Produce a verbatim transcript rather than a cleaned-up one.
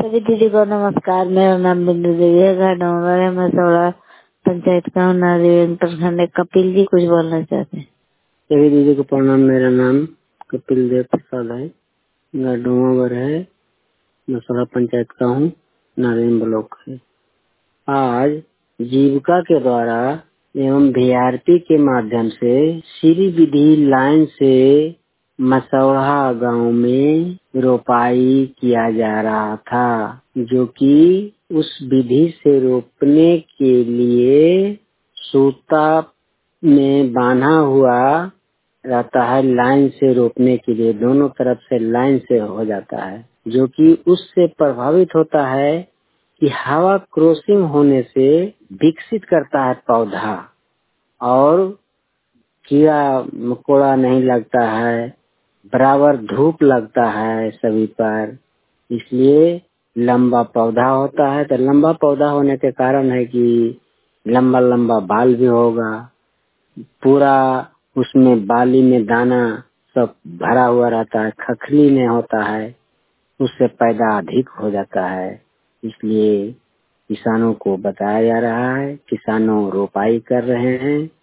सभी दीदी को नमस्कार। मेरा नाम बिंदु देवी है, घर डोंगर है, मसौड़ा पंचायत का हूँ, नारायण प्रखंड है। कपिल जी कुछ बोलना चाहते हैं? सभी दीदी को प्रणाम। मेरा नाम कपिल देव प्रसाद है, घर डोंगर है, मसौड़ा पंचायत का हूँ, नारायण ब्लॉक है। आज जीविका के द्वारा एवं वीआरपी के माध्यम से श्री विधि लाइन से मसौड़ा गांव में रोपाई किया जा रहा था, जो कि उस विधि से रोपने के लिए सूता में बांधा हुआ रहता है। लाइन से रोपने के लिए दोनों तरफ से लाइन से हो जाता है, जो कि उससे प्रभावित होता है कि हवा क्रॉसिंग होने से विकसित करता है पौधा और कीड़ा मकोड़ा नहीं लगता है, बराबर धूप लगता है सभी पर, इसलिए लंबा पौधा होता है। तो लंबा पौधा होने के कारण है कि लंबा लंबा बाल भी होगा, पूरा उसमें बाली में दाना सब भरा हुआ रहता है, खखली में होता है, उससे पैदा अधिक हो जाता है। इसलिए किसानों को बताया जा रहा है, किसानों रोपाई कर रहे हैं।